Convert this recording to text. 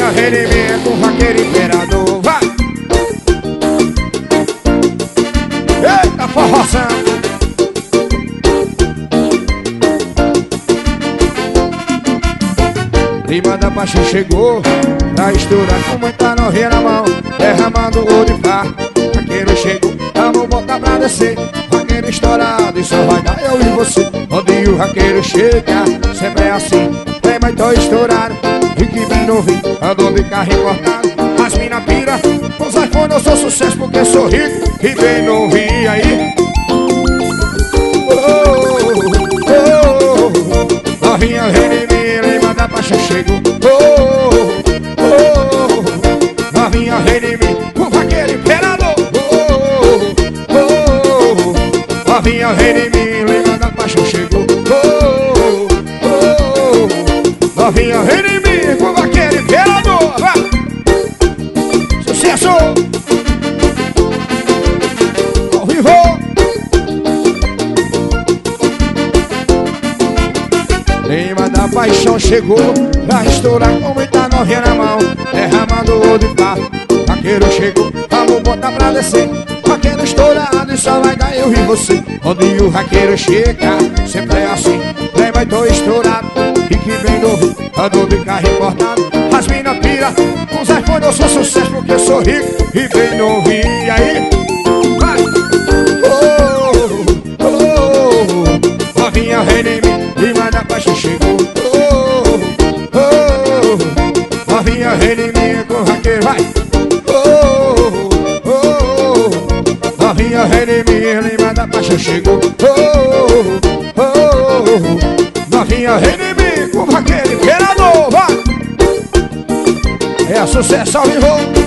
Novinha vem em mim com vaqueiro imperador. Vai! Eita, forroção! Lima da Paixão chegou pra estourar com muita novinha na mão, derramando o de pá. Vaqueiro chegou, vamos botar pra descer. Vaqueiro estourado e só vai dar eu e você. Onde o vaqueiro chega, sempre é assim. Tem mais tô estourado e que bem novinho, andou de carro importado. As mina pira, os iPhone eu sou sucesso porque sou rico e bem novinho aí. Novinha vem em mim, Lima da Paixão chegou. Novinha vem em mim, o vaqueiro imperador. Novinha vem em mim, Lima da Paixão chegou. Novinha vem em mim, o vaqueiro imperador. Vai! Sucesso! Ao vivo! Lima da Paixão chegou pra estourar com muita novinha na mão, derramando o de pá. Vaqueiro chegou, vamos botar pra descer. Vaqueiro estourado e só vai dar eu e você. Onde o vaqueiro chega, sempre é assim. Tem mais tô estourado e que vem novo, andou de carro importado. As mina pira, os iPhone eu sou sucesso porque eu sou rico e bem novinho aí. Vai! Novinha vem em mim, Lima da Paixão chegou. Novinha vem em mim com o vaqueiro, vai! Novinha vem em mim, Lima da Paixão chegou. Novinha vem em mim com o vaqueiro imperador, vai! É a sucesso ao vivo!